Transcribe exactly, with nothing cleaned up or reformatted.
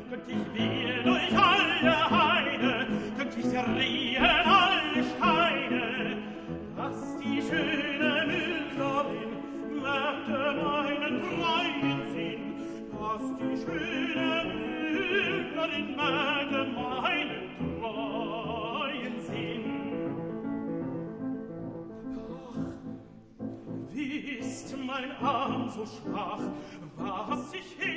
könnt ich wehe durch alle Heide, könnt ich zerriehen alle Steine, dass die schöne Müllerin merkte meinen treuen Sinn, dass die schöne Müllerin merkte meinen treuen Sinn. Ach, wie ist mein Arm so schwach, was ich